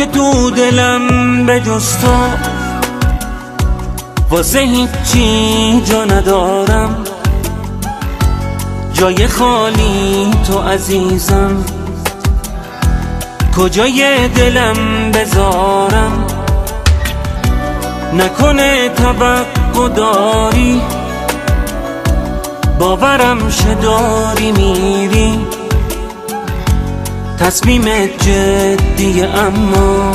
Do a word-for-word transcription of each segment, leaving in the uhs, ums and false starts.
که تو دلم به جز تو واسه هیچی جا ندارم، جای خالی تو عزیزم، کجای دلم بذارم؟ نکنه توقع داری، باورم شه داری میری، تصمیمت جدیه اما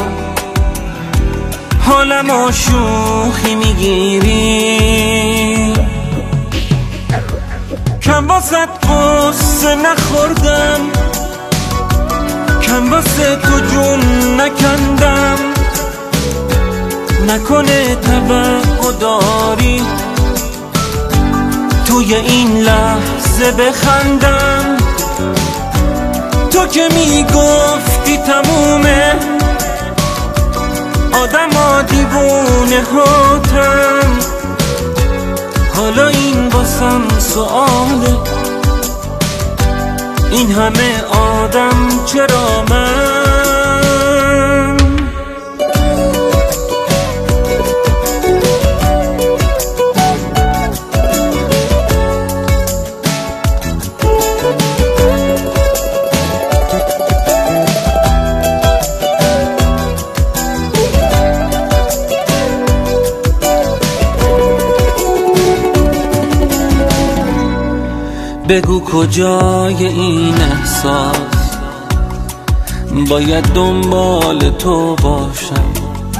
حالمو شوخی میگیری. کم واسه قصه نخوردم، کم واسه تو جون نکندم، نکنه توقع داری توی این لحظه بخندم. تو که میگفتی تمومه، آدم ها دیوونه هاتم، حالا این واسم سؤاله، این همه آدم چرا من؟ بگو کجای این احساس، باید دنبال تو باشم.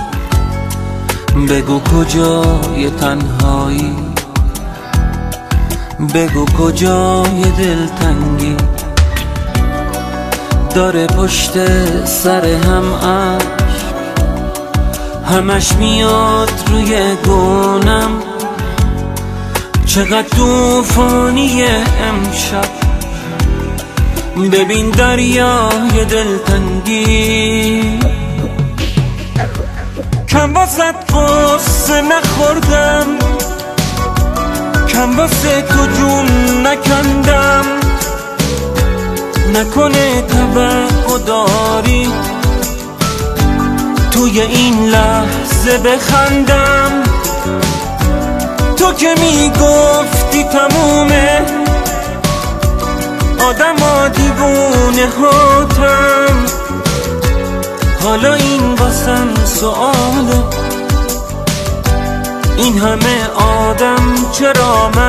بگو کجای تنهایی، بگو کجای دلتنگی، داره پشت سر هم عشق، همش میاد روی گونم. چقدر طوفانیه امشب، ببین دریای دلتنگی. کم واسه قصه نخوردم، کم واسه تو جون نکندم، نکنه توقع داری توی این لحظه بخندم. تو که میگفتی تمومه، آدم ها دیوونه هاتم، حالا این واسم سؤاله، این همه آدم چرا من؟